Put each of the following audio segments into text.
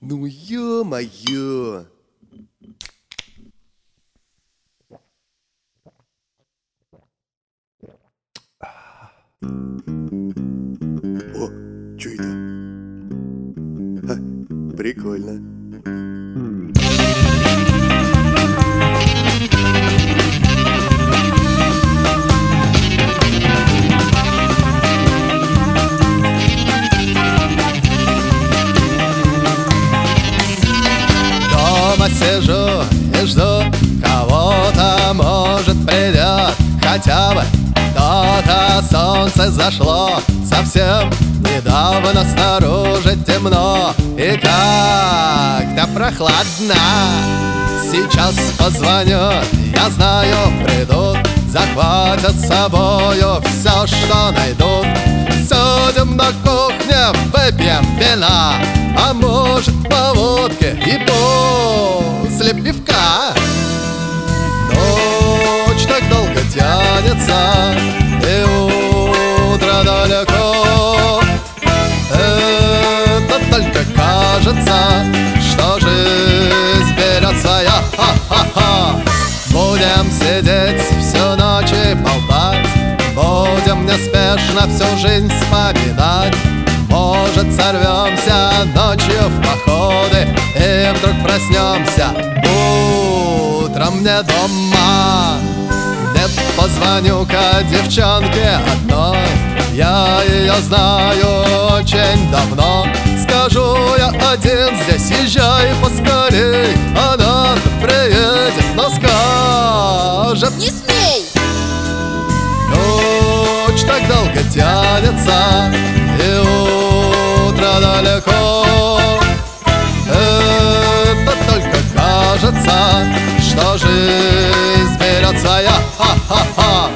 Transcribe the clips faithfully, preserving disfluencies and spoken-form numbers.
Ну ё-моё! О, чё это? Ха, прикольно. Дома сижу и жду, кого-то, может, придет. Хотя бы кто-то, солнце зашло совсем недавно, снаружи темно и как-то прохладно. Сейчас позвоню, я знаю, придут, захватят с собою все, что найдут. Сидим на кухне, выпьем вина, а может, по водке и после пивка. Ночь так долго тянется, и утро далеко. Это только кажется, что жизнь берет своя. Ха-ха-ха. Будем сидеть всю ночь и болтать, будем неспешно всю жизнь вспоминать. Может, сорвемся ночью в походы и вдруг проснемся утром не дома. Нет, позвоню-ка девчонке одной, я ее знаю очень давно. Скажу я один здесь, езжай поскорей, она приедет, но скажет: не смей! Ночь так долго тянется, и утро далеко. Это только кажется, что жизнь берет своя. Ха-ха-ха.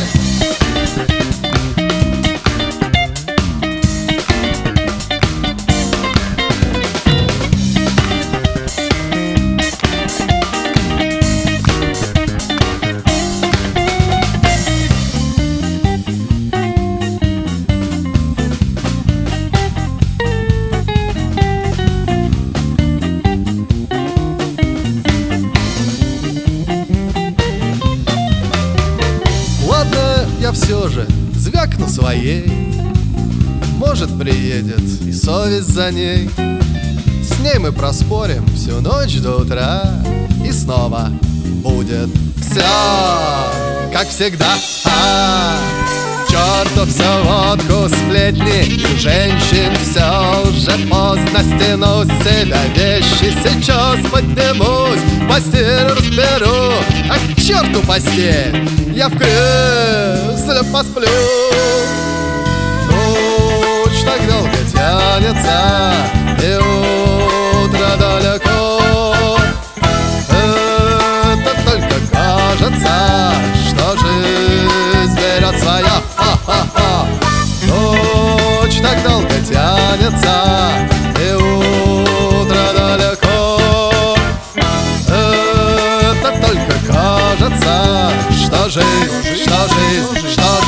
Я все же звякну своей, может, приедет и совесть за ней. С ней мы проспорим всю ночь до утра, и снова будет все как всегда. А, черту всю водку, сплетни и женщин, все уже поздно, стяну с себя вещи. Сейчас поднимусь, постель разберу, а к черту постель, я в кресле посплю. Ночь так долго тянется, и утро далеко. Это только кажется, что жизнь берет своя. Ха-ха-ха. Ночь так долго тянется, и утро далеко. Это только кажется, что жизнь, что жизнь, что